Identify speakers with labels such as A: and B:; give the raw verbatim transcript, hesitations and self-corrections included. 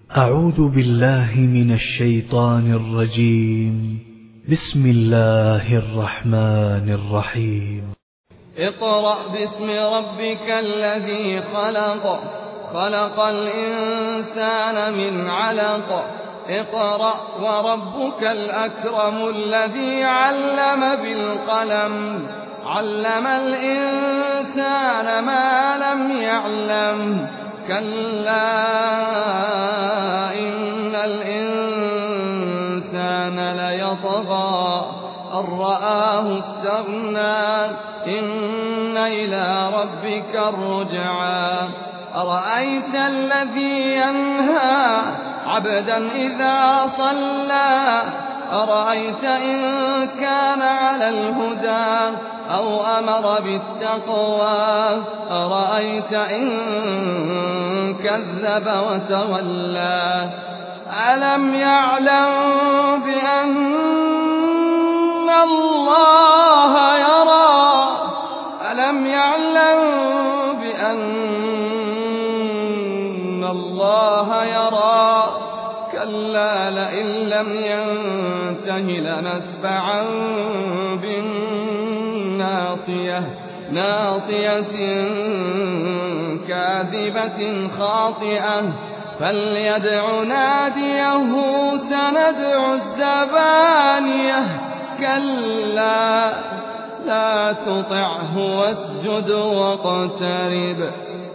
A: أعوذ بالله من الشيطان الرجيم. بسم الله الرحمن الرحيم.
B: اقرأ باسم ربك الذي خلق خلق الإنسان من علق اقرأ وربك الأكرم الذي علم بالقلم علم الإنسان ما لم يعلم كلا إن الإنسان ليطغى أن رآه استغنى إن إلى ربك الرجعى أرأيت الذي ينهى عبدا إذا صلى أرأيت إن كان على الهدى أو أمر بالتقوى أرأيت إن كذب وتولى ألم يعلم بأن الله يرى ألم يعلم بأن الله يرى كلا لئن لم ينته لنسفعا بالناصية ناصية كاذبة خاطئة فليدع ناديه سندع الزبانية كلا لا تطعه واسجد واقترب